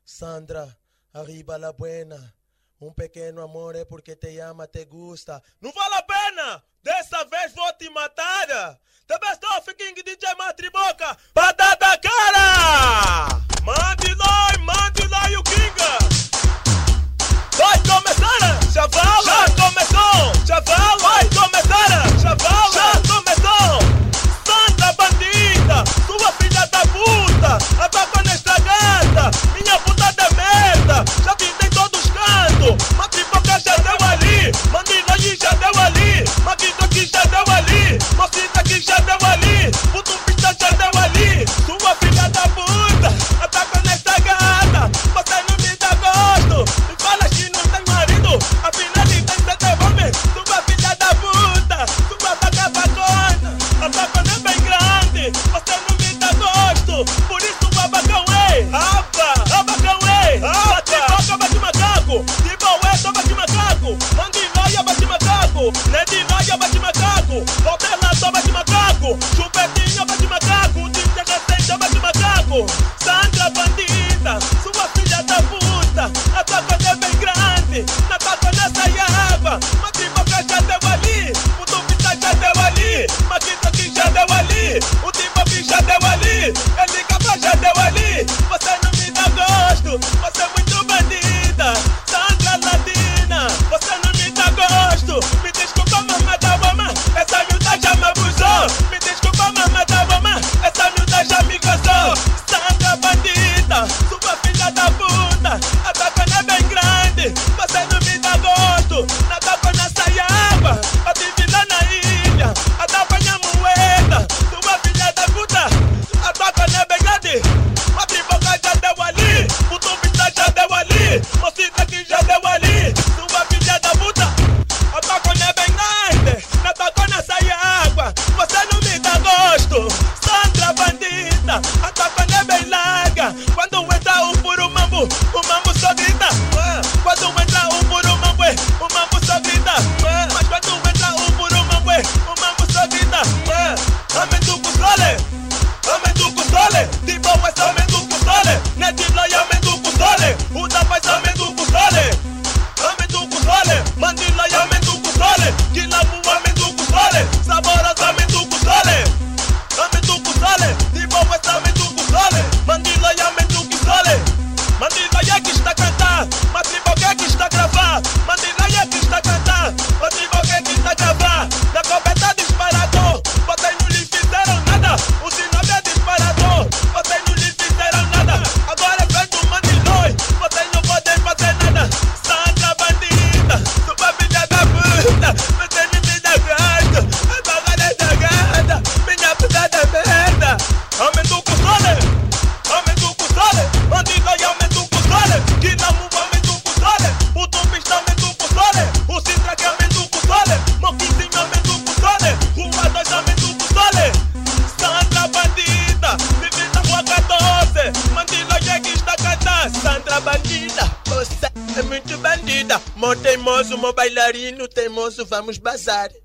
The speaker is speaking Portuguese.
Sandra, arriba la buena. Um pequeno amor é porque te ama, te gusta. Não vale a pena! Dessa vez vou te matar! The best of King DJ Matriboca! Batata cara! Mande lá o King! Vai começar! Chaval! Já começou! Chaval! Vai começar! Chaval! Já começou! Santa bandida! Sua filha da puta! Ataca nesta gata! Minha puta de merda! Já te dei todos os cantos! Matriboca já deu ali! Mandina aí já deu ali! Maquito aqui já deu ali! Mocita aqui já deu ali! Puto pista já deu ali! Sua filha da puta! Ataca nesta gata! Você não me dá gosto! Me fala que não tem marido! Afinal de tem sete homens! Sua filha da puta! Sua vaca vagona! Ataca não é bem grande! Você não me dá gosto! Por isso o abacão é! Abacão é! Matriboca bate macaco! De boé toma de macaco! Mandinoia bate macaco! Nedinoia bate macaco! Voltela toma de macaco! Chupetinha bate macaco! Dinha recente bate macaco! Sandra bandida! Sua filha da puta! A tua coisa é bem grande! Na tua coisa sai água! Matriboca já deu ali! O Tupita já deu ali! Maquita aqui já deu ali! O Timbopi já deu ali! Ele capa já deu ali! Você não me dá gosto! Você é muito bandida! Sandra Ladina! Você não me dá gosto! Me desculpa, mamãe da mama! Essa miúda já me abusou! Me desculpa, mamãe da mama! Essa miúda já me cansou! Sandra bandida! Sua filha da puta! A tua cana é bem grande! Você não me dá gosto! Na tua cana sai água! A te vila na ilha! A tua panha moeda! Sua filha da puta! A tua cana é bem grande! Matriboca já deu ali! O Tupita já deu ali! Mocita aqui já deu ali! Sua filha da puta! A tua cana é bem grande! Na tua cana sai água! Você não me dá gosto! Sandra bandida! A tua cana é bem larga! Quando entra o puro mambo só grita! Quando entra o puro mambo, o mambo só grita! Mas quando entra o puro mambo, o mambo só grita! Amenduco sole! De boa essa amenduco sole! Nediloia amenduco sole! O da paz amenduco sole! Amenduco sole! Mandiloia amenduco sole! De lamu amenduco sole! Saborosa amenduco sole! Amenduco sole! De boa essa amenduco sole! Mandiloia amenduco sole! Mandiloia que está a cantar! Matriboca que está a gravar! Mandiloia que está a cantar! Matriboca que está a gravar! Na coberta disparador! Vocês não lhe fizeram nada! O sinal é disparador! Vocês não lhe fizeram nada! Agora vem do Mandiloi! Vocês não podem fazer nada! Sandra bandida! Sua filha da puta! Você não me dá gosto! A bagulha é da gata! Minha puta da merda! Amenduco sole! Amenduco sole! Mandiloi amenduco sole! Dinamu amenduco sole! O Tupista amenduco sole! O Citra que amenduco sole! Moquizinho amenduco sole! Rua 2 amenduco sole! Sandra bandida! Vive na rua 14! Mandiloi que está a cantar! Sandra bandida! Você é muito bandida! Mó teimoso, mó bailarino teimoso, vamos bazar!